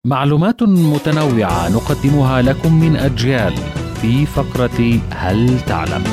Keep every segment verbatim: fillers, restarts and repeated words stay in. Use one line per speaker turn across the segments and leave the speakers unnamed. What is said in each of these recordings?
معلومات متنوعة نقدمها لكم من أجيال في فقرة هل تعلم؟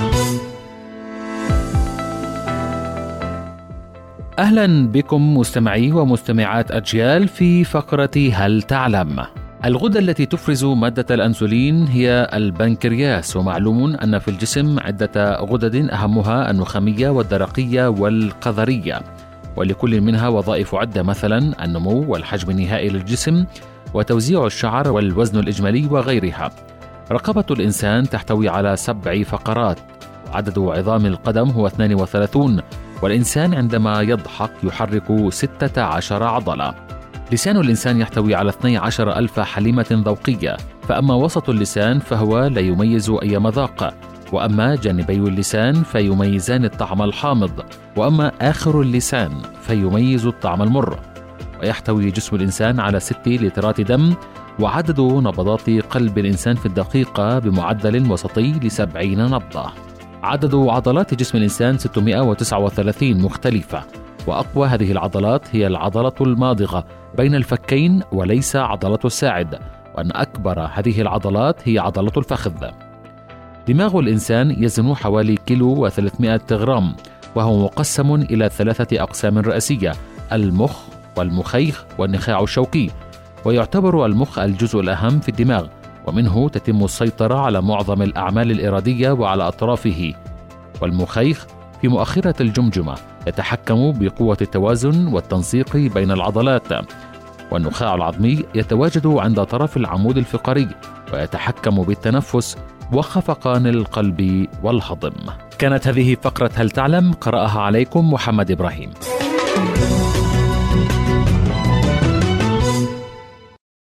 أهلا بكم مستمعي ومستمعات أجيال في فقرة هل تعلم؟ الغدة التي تفرز مادة الأنسولين هي البنكرياس، ومعلوم أن في الجسم عدة غدد أهمها النخامية والدرقية والقذرية، ولكل منها وظائف عدة، مثلا النمو والحجم النهائي للجسم وتوزيع الشعر والوزن الإجمالي وغيرها. رقبة الإنسان تحتوي على سبع فقرات، وعدد عظام القدم هو اثنان وثلاثون، والإنسان عندما يضحك يحرك ستة عشر عضلة. لسان الإنسان يحتوي على اثني عشر ألف حليمة ذوقية، فأما وسط اللسان فهو لا يميز أي مذاق، وأما جانبي اللسان فيميزان الطعم الحامض، وأما آخر اللسان فيميز الطعم المر. ويحتوي جسم الإنسان على ست لترات دم، وعدد نبضات قلب الإنسان في الدقيقة بمعدل وسطي لسبعين نبضة. عدد عضلات جسم الإنسان ستمائة وتسعة وثلاثين مختلفة، وأقوى هذه العضلات هي العضلة الماضغة بين الفكين وليس عضلة الساعد، وأن أكبر هذه العضلات هي عضلة الفخذ. دماغ الإنسان يزن حوالي كيلو وثلاثمائة غرام، وهو مقسم إلى ثلاثة أقسام رئيسية: المخ والمخيخ والنخاع الشوكي. ويعتبر المخ الجزء الأهم في الدماغ، ومنه تتم السيطرة على معظم الأعمال الإرادية وعلى أطرافه. والمخيخ في مؤخرة الجمجمة يتحكم بقوة التوازن والتنسيق بين العضلات. والنخاع العظمي يتواجد عند طرف العمود الفقري، ويتحكم بالتنفس وخفقان القلب والهضم. كانت هذه فقرة هل تعلم، قرأها عليكم محمد إبراهيم.